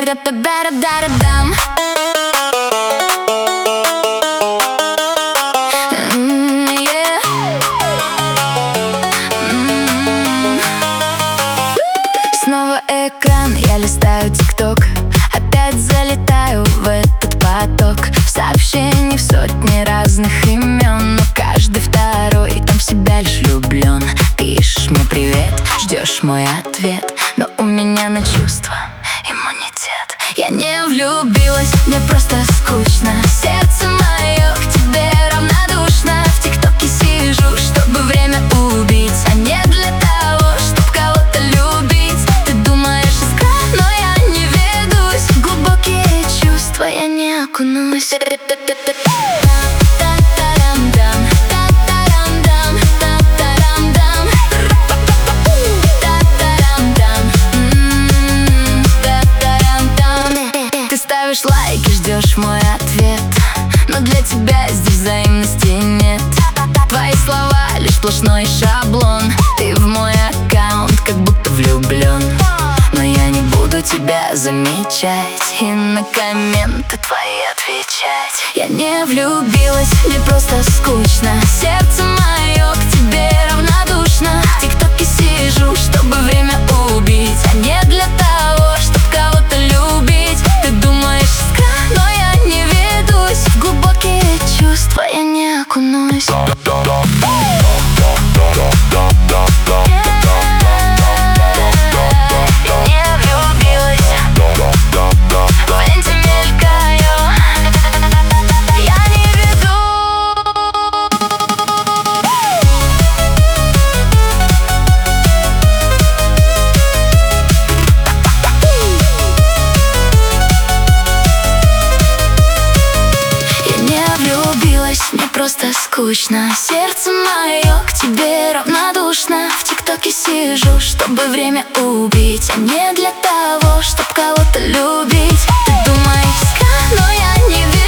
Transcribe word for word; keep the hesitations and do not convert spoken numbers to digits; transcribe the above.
Ти-ра-та-да-да-да-да-дам. Снова экран, я листаю тикток, опять залетаю в этот поток сообщений в сотни разных имен, но каждый второй там в себя лишь влюблен. Пишешь мне привет, ждешь мой ответ, но у меня на чувства иммунитет. Я не влюбилась, мне просто скучно. Сердце мое к тебе равнодушно. В тиктоке сижу, чтобы время убить, а не для того, чтоб кого-то любить. Ты думаешь, искра, но я не ведусь. В глубокие чувства я не окунусь. Ты ставишь лайк и ждешь мой ответ, но для тебя здесь взаимности нет. Твои слова лишь сплошной шаблон. Ты в мой аккаунт как будто влюблен, но я не буду тебя замечать и на комменты твои отвечать. Я не влюбилась, мне просто скучно. Сердце мое к тебе равнодушно. В тиктоке сижу, чтобы время убить, а не для того, чтоб кого-то любить. Ты думаешь, искра, но я не ведусь. В глубокие чувства я не окунусь. Мне просто скучно. Сердце мое к тебе равнодушно. В тиктоке сижу, чтобы время убить, а не для того, чтоб кого-то любить. Ты думаешь, искра, но я не верю.